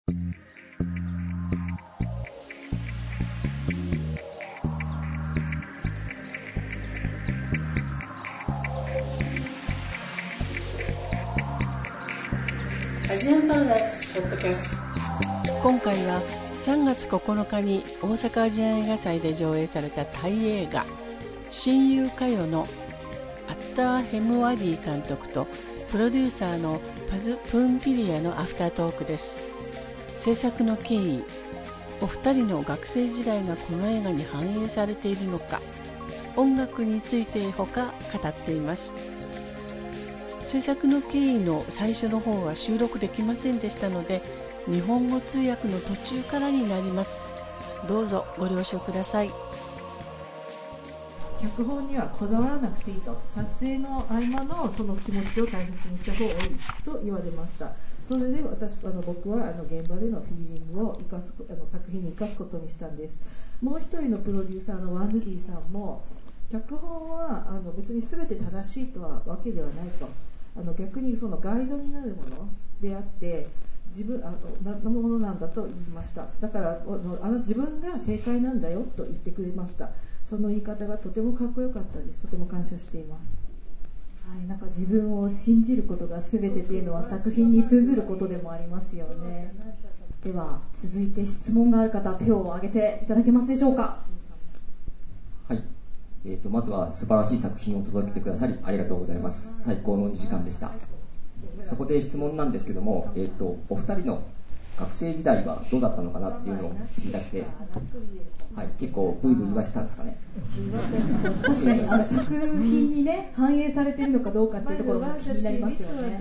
アジアンパラダイスポッドキャスト。今回は3月9日に大阪アジアン映画祭で上映されたタイ映画親友かよのアッター・ヘムワディ監督とプロデューサーのパズ・プンピリアのアフタートークです。制作の経緯、お二人の学生時代がこの映画に反映されているのか、音楽についてほか語っています。制作の経緯の最初の方は収録できませんでしたので、日本語通訳の途中からになります。どうぞご了承ください。 脚本にはこだわらなくていいと、撮影の合間のその気持ちを大切にした方がいいと言われました。それで僕は現場でのフィーリングを作品に生かすことにしたんです。もう一人のプロデューサーのワン・ヌディさんも、脚本は別に全て正しいとはわけではないと、逆にそのガイドになるものであってのものなんだと言いました。だから自分が正解なんだよと言ってくれました。その言い方がとてもかっこよかったです。とても感謝しています。 はい、なんか自分を信じることが全てというのは作品に通ずることでもありますよね。では続いて質問がある方、手を挙げていただけますでしょうか。 はい、まずは素晴らしい作品を届けてくださりありがとうございます。最高の2時間でした。そこで質問なんですけども、お二人の学生時代はどうだったのかなっていうのを知りたくて、はい、結構ブイブイ言わしたんですかね。 確かに作品にね反映されているのかどうかっていうところが気になりますよね。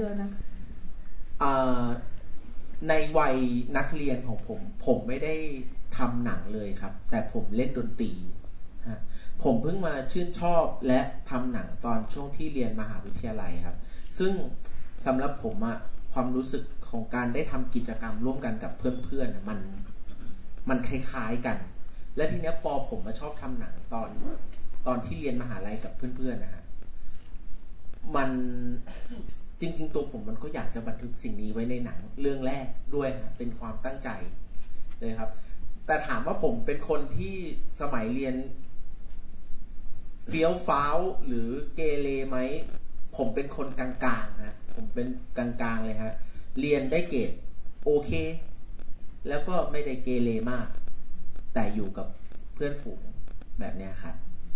ในวัยนักเรียนของผมไม่ได้ทำหนังเลยครับแต่ผมเล่นดนตรีผมเพิ่งมาชื่นชอบและทำหนังตอนช่วงที่เรียนมหาวิทยาลัยครับซึ่งสำหรับผมความรู้สึกของการได้ทำกิจกรรมร่วมกันกับเพื่อนๆมันคล้ายๆกันและทีนี้พอผมมาชอบทำหนังตอนที่เรียนมหาลัยกับเพื่อนๆนะฮะมันจริงๆตัวผมมันก็อยากจะบันทึกสิ่งนี้ไว้ในหนังเรื่องแรกด้วยนะเป็นความตั้งใจเลยครับแต่ถามว่าผมเป็นคนที่สมัยเรียนเฟี้ยวฟ้าวหรือเกเรไหมผมเป็นคนกลางๆฮะผมเป็นกลางๆเลยฮะเรียนได้เกรดโอเคแล้วก็ไม่ได้เกเรมากแต่อยู่กับเพื่อนฝูงแบบนี้ครับ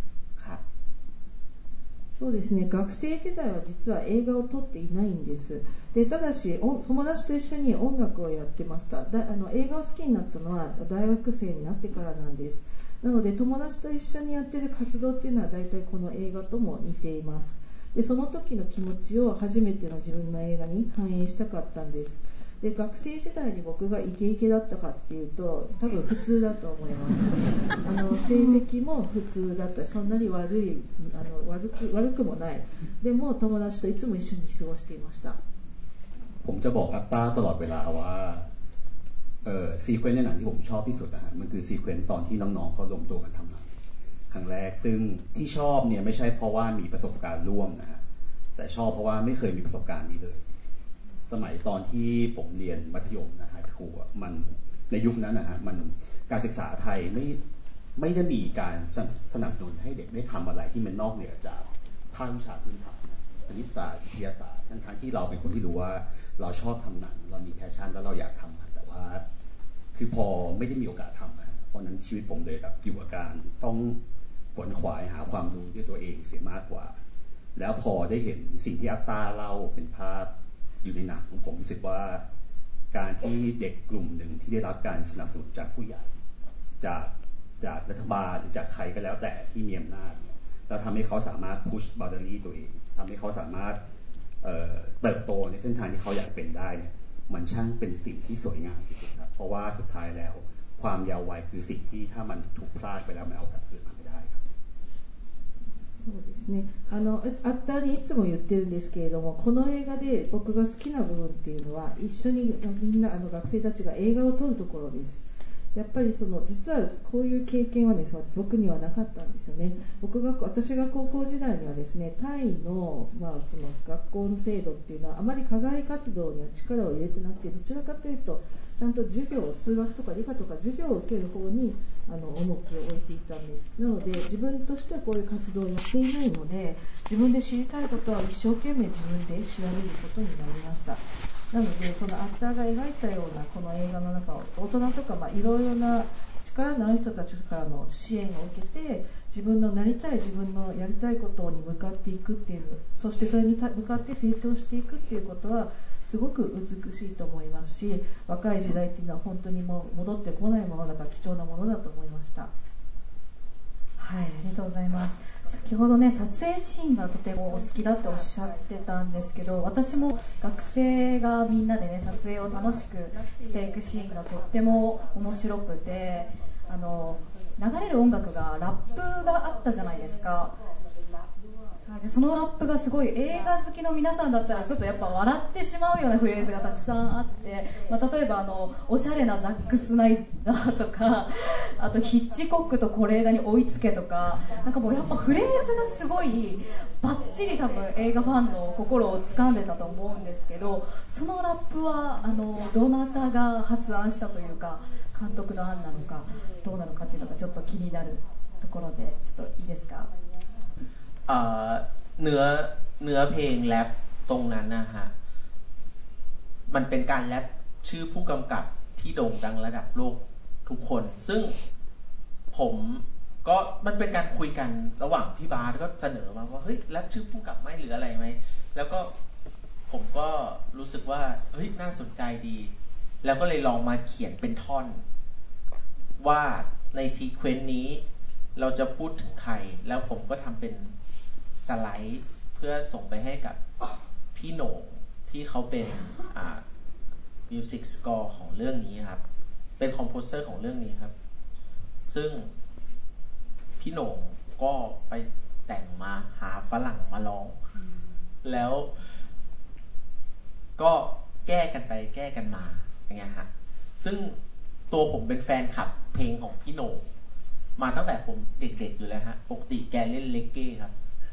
そうですね、学生時代は実は映画を撮っていないんです。でただし友達と一緒に音楽をやってました。映画を好きになったのは大学生になってからなんです。なので友達と一緒にやっている活動っていうのは大体この映画とも似ています。でその時の気持ちを初めての自分の映画に反映したかったんです。で学生時代に僕がイケイケだったかっていうと多分普通だと思います成績も普通だったし、そんなに悪くもない。でも友達といつも一緒に過ごしていました。 ผมจะบอกอัตตาตลอดเวลาว่าซีเควนซ์ในหนังที่ผมชอบที่สุดนะฮะมันคือซีเควนซ์ตอนที่น้องๆเขารวมตัวกันทำหนังครั้งแรกซึ่งที่ชอบเนี่ยไม่ใช่เพราะว่ามีประสบการณ์ร่วมนะฮะแต่ชอบเพราะว่าไม่เคยมีประสบการณ์นี้เลยสมัยตอนที่ผมเรียนมัธยมนะฮะครูมันในยุคนั้นนะฮะมันการศึกษาไทยไม่ได้มีการสนับสนุนให้เด็กได้ทำอะไรที่มันนอกเหนือจากภาควิชาพื้นฐานคณิตศาสตร์วิทยาศาสตร์ทั้งที่เราเป็นคนที่รู้ว่าเราชอบทำหนังเรามีแพชชั่นแล้วเราอยากทำแต่ว่าคือพอไม่ได้มีโอกาสทำนะเพราะนั้นชีวิตผมเลยแบบอยู่กับการต้องขวนขวายหาความรู้ด้วยตัวเองเสียมากกว่าแล้วพอได้เห็นสิ่งที่อัตตาเล่าเป็นภาพอยู่ในหนังผมรู้สึกว่าการที่เด็กกลุ่มหนึ่งที่ได้รับการสนับสนุนจากผู้ใหญ่จากรัฐบาลหรือจากใครก็แล้วแต่ที่มีอำนาจแล้วทำให้เขาสามารถพุชบาวเดอรี่ตัวเองทำให้เขาสามารถเติบโตในเส้นทางที่เขาอยากเป็นได้เนี่ยมันช่างเป็นสิ่งที่สวยงามที่สุดครับเพราะว่าสุดท้ายแล้วความยาววัยคือสิ่งที่ถ้ามันถูกพลาดไปแล้วมันเอากลับคืนมาไม่ได้ครับそうですね、アッターにいつも言ってるんですけれども、この映画で僕が好きな部分っていうのは一緒にみんな学生たちが映画を撮るところです。やっぱり実はこういう経験はね、僕にはなかったんですよね。私が高校時代にはですね、タイの、その学校の制度っていうのはあまり課外活動には力を入れてなくて、どちらかというとちゃんと授業、数学とか理科とか授業を受ける方に重きを置いていたんです。なので自分としてはこういう活動をやっていないので、自分で知りたいことは一生懸命自分で調べることになりました。なのでそのアクターが描いたようなこの映画の中を大人とかいろいろな力のある人たちからの支援を受けて、自分のなりたい、自分のやりたいことに向かっていくっていう、そしてそれに向かって成長していくっていうことはすごく美しいと思いますし、若い時代っていうのは本当にもう戻ってこないものだから貴重なものだと思いました。 はい、ありがとうございます。先ほどね、撮影シーンがとてもお好きだっておっしゃってたんですけど、私も学生がみんなでね撮影を楽しくしていくシーンがとっても面白くて、流れる音楽がラップがあったじゃないですか。でそのラップがすごい映画好きの皆さんだったらちょっとやっぱ笑ってしまうようなフレーズがたくさんあって、例えばおしゃれなザック・スナイダーとか、あとヒッチコックと是枝に追いつけとか、なんかもうやっぱフレーズがすごいバッチリ多分映画ファンの心を掴んでたと思うんですけど、そのラップはどなたが発案したというか、監督の案なのかどうなのかっていうのがちょっと気になるところで、ちょっといいですか。 เนื้อเพลงแรปตรงนั้นนะฮะมันเป็นการแรปชื่อผู้กำกับที่โด่งดังระดับโลกทุกคนซึ่งผมก็มันเป็นการคุยกันระหว่างพี่บาสก็เสนอมาว่าเฮ้ยแรปชื่อผู้กำกับไหมหรืออะไรไหมแล้วก็ผมก็รู้สึกว่าเฮ้ยน่าสนใจดีแล้วก็เลยลองมาเขียนเป็นท่อนว่าในซีเควนต์นี้เราจะพูดถึงใครแล้วผมก็ทำเป็นสไลด์เพื่อส่งไปให้กับพี่โหน่งที่เขาเป็นมิวสิกสกอร์ของเรื่องนี้ครับเป็นคอมโพเซอร์ของเรื่องนี้ครับซึ่งพี่โหน่งก็ไปแต่งมาหาฝรั่งมาร้องแล้วก็แก้กันไปแก้กันมาอย่างเงี้ยฮะซึ่งตัวผมเป็นแฟนคลับเพลงของพี่โหน่งมาตั้งแต่ผมเด็กๆอยู่แล้วฮะปกติแกเล่นเลกเก้ครับ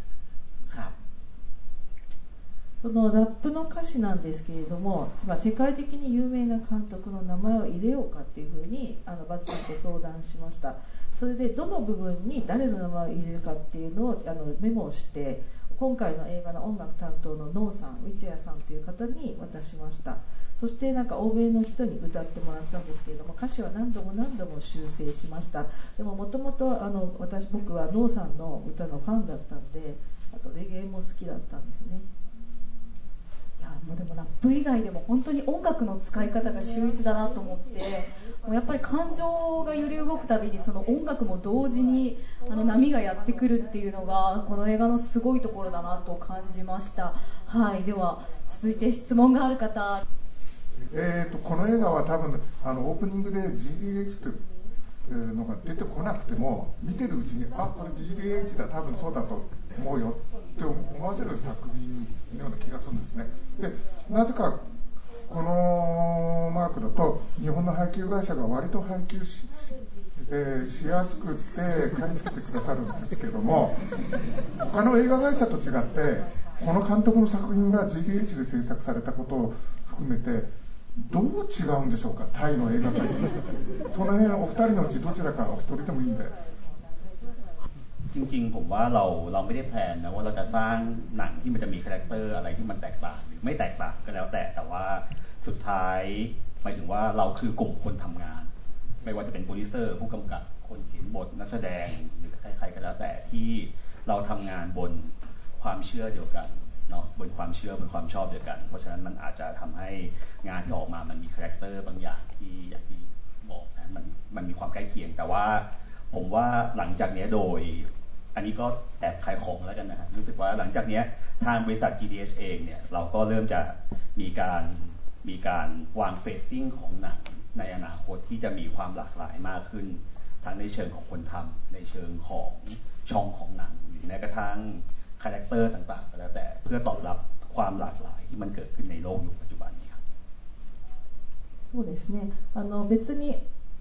そのラップの歌詞なんですけれども、世界的に有名な監督の名前を入れようかっていうふうにバズさんと相談しました。それでどの部分に誰の名前を入れるかっていうのをメモをして、今回の映画の音楽担当のノーさん、ウィチェアさんという方に渡しました。そして欧米の人に歌ってもらったんですけれども、歌詞は何度も修正しました。でももともと僕はノーさんの歌のファンだったんで、あとレゲエも好きだったんですね。 いやもうでもラップ以外でも本当に音楽の使い方が秀逸だなと思って、もうやっぱり感情が揺れ動くたびにその音楽も同時に波がやってくるっていうのがこの映画のすごいところだなと感じました。はい、では続いて質問がある方。 この映画は多分オープニングで GDH というのが出てこなくても見てるうちにこれ GDH だ多分そうだと思うよって思わせる作品のような気がするんですね。でなぜかこのマークだと日本の配給会社が割と配給しやすくって買い付けてくださるんですけども、他の映画会社と違ってこの監督の作品が GDH で制作されたことを含めてどう違うんでしょうか、タイの映画界その辺お二人のうちどちらかお一人でもいいんで。 จริงๆผมว่าเราไม่ได้แพลนนะว่าเราจะสร้างหนังที่มันจะมีคาแรคเตอร์อะไรที่มันแตกต่างหรือไม่แตกต่างก็แล้วแต่ว่าสุดท้ายหมายถึงว่าเราคือกลุ่มคนทำงานไม่ว่าจะเป็นโปรดิวเซอร์ผู้กำกับคนเขียนบทนักแสดงหรือใครๆก็แล้วแต่ที่เราทำงานบนความเชื่อเดียวกันเนาะบนความเชื่อบนความชอบเดียวกันเพราะฉะนั้นมันอาจจะทำให้งานที่ออกมามันมีคาแรคเตอร์บางอย่างที่อย่างที่บอกนะมันมีความใกล้เคียงแต่ว่าผมว่าหลังจากนี้โดยอันนี้ก็แอบขายของแล้วกันนะฮะรู้สึกว่าหลังจากนี้ทางบริษัท GDH เองเนี่ยเราก็เริ่มจะมีการวางเฟซซิ่งของหนังในอนาคตที่จะมีความหลากหลายมากขึ้นทั้งในเชิงของคนทำในเชิงของช่องของหนังหรือแม้กระทั่งคาแรคเตอร์ต่างๆก็แล้วแต่เพื่อตอบรับความหลากหลายที่มันเกิดขึ้นในโลกยุคปัจจุบันนี้ครับそうですね。別に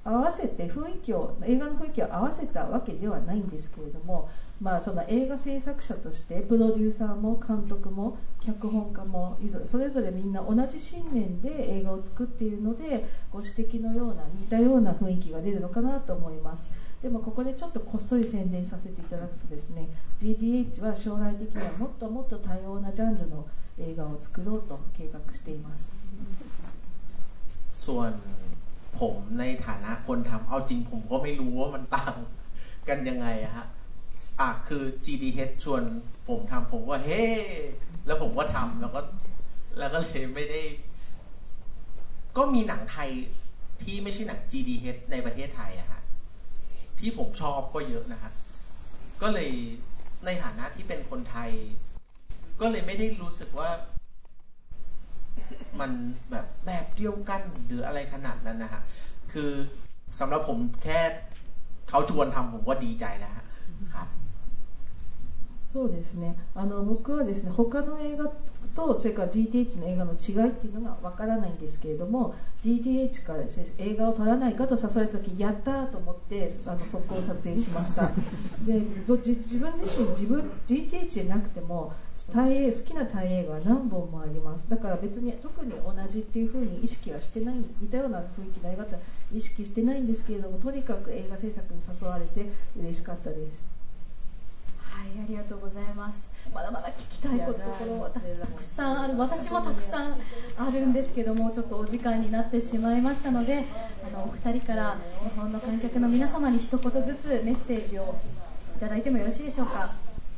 合わせて映画の雰囲気を合わせたわけではないんですけれども、その映画制作者としてプロデューサーも監督も脚本家もそれぞれみんな同じ信念で映画を作っているので、ご指摘のような似たような雰囲気が出るのかなと思います。でもここでちょっとこっそり宣伝させていただくとですね、 GDH は将来的にはもっともっと多様なジャンルの映画を作ろうと計画しています。 ส่วนผมในฐานะคนทำเอาจริงผมก็ไม่รู้ว่ามันต่างกันยังไงอะฮะคือ GDH ชวนผมทำผมก็เฮ้แล้วผมก็ทำแล้วก็เลยไม่ได้ก็มีหนังไทยที่ไม่ใช่หนัง GDH ในประเทศไทยอะฮะที่ผมชอบก็เยอะนะฮะก็เลยในฐานะที่เป็นคนไทยก็เลยไม่ได้รู้สึกว่ามันแบบเดียวกันหรืออะไรขนาดนั้นนะฮะคือสำหรับผมแค่เขาชวนทำผมก็ดีใจแล้วครับそうですね、僕はですね、他の映画とそれから GDH の映画の違いっていうのがわからないんですけれども、 GDH からですね、映画を撮らないかと誘われた時、やったーと思って速攻撮影しましたで自分自身GDH じゃなくても好きなタイ映画は何本もあります。だから別に特に同じっていう風に意識はしてない、似たような雰囲気の映画って意識してないんですけれども、とにかく映画制作に誘われて嬉しかったです。 はい、ありがとうございます。まだまだ聞きたいところたくさんある、私もたくさんあるんですけども、ちょっとお時間になってしまいましたので、お二人から日本の観客の皆様に一言ずつメッセージをいただいてもよろしいでしょうか。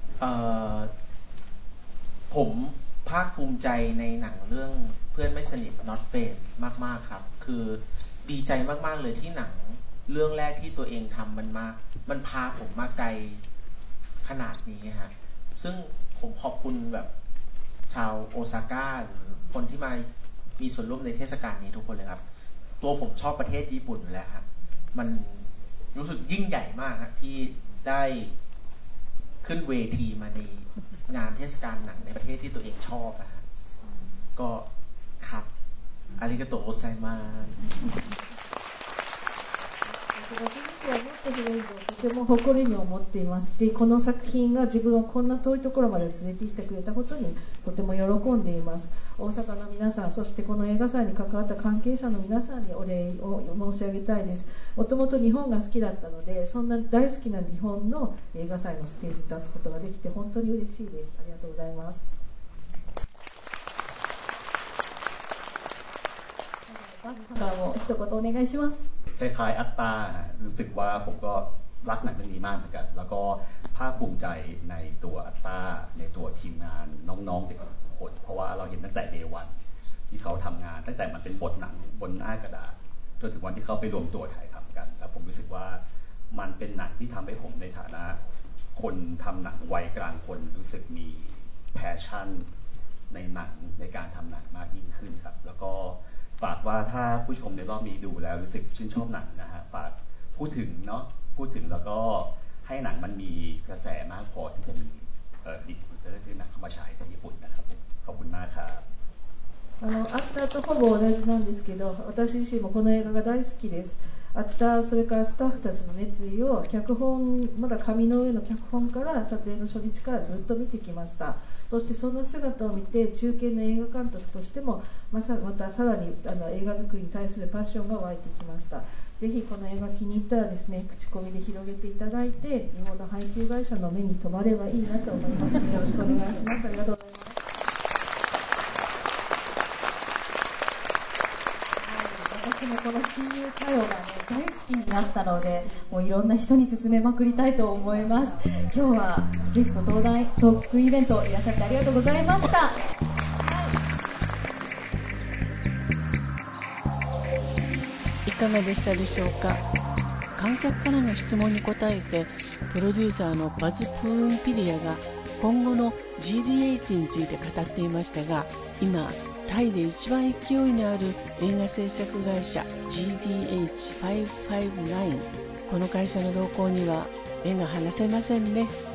ผมภาคภูมิใจในหนังเรื่องเพื่อนไม่สนิท Not Friends มากๆครับคือดีใจมากๆเลยที่หนังเรื่องแรกที่ตัวเองทำมันพาผมมาไกลขนาดนี้ฮะซึ่งผมขอบคุณแบบชาวโอซาก้าหรือคนที่มามีส่วนร่วมในเทศกาลนี้ทุกคนเลยครับตัวผมชอบประเทศญี่ปุ่นอยู่แล้วครับมันรู้สึกยิ่งใหญ่มากนะที่ได้ขึ้นเวทีมาในงานเทศกาลหนังในประเทศที่ตัวเองชอบนะฮะก็ครับอาริกาโตโอไซมาとても誇りに思っていますし、この作品が自分をこんな遠いところまで連れて行ってくれたことにとても喜んでいます。大阪の皆さん、そしてこの映画祭に関わった関係者の皆さんにお礼を申し上げたいです。もともと日本が好きだったので、そんな大好きな日本の映画祭のステージに立つことができて本当に嬉しいです。ありがとうございます。 からも一言お願いします。 คล้ายๆอัตตารู้สึกว่าผมก็รักหนังเรื่องนี้มากเหมือนกันแล้วก็ภาคภูมิใจในตัวอัตตาในตัวทีมงานน้องๆเด็กทุกคนเพราะว่าเราเห็นตั้งแต่เดย์วันที่เขาทำงานตั้งแต่มันเป็นบทหนังบนหน้ากระดาษจนถึงวันที่เขาไปรวมตัวถ่ายทำกันแล้วผมรู้สึกว่ามันเป็นหนังที่ทำให้ผมในฐานะคนทำหนังวัยกลางคนรู้สึกมีแพชชั่นในหนังในการทำหนังมากยิ่งขึ้นครับแล้วก็ฝากว่าถ้าผู้ชมในรอบนี้ดูแล้วรู้สึกชื่นชอบหนังนะฮะฝากพูดถึงแล้วก็ให้หนังมันมีกระแสมากพอที่จะมีดิสติบิวเตอร์ที่หนังเข้ามาฉายในญี่ปุ่นนะครับขอบคุณมากครับアフターとほぼ同じなんですけど、私自身もこの映画が大好きです。アフター、それからスタッフたちの熱意をまだ紙の上の脚本から撮影の初日からずっと見てきました。そしてその姿を見て中堅の映画監督としてもまたさらに映画作りに対するパッションが湧いてきました。ぜひこの映画気に入ったらですね、口コミで広げていただいて日本の配給会社の目に留まればいいなと思います。よろしくお願いします。ありがとうございます。 私もこの親友歌謡がね大好きになったので、もういろんな人に勧めまくりたいと思います。今日はゲスト登壇トークイベントいらっしゃってありがとうございました。 いかがでしたでしょうか。観客からの質問に答えてプロデューサーのバズ・プーンピリアが今後の GDH について語っていましたが、今タイで一番勢いのある映画制作会社 GDH559、 この会社の動向には目が離せませんね。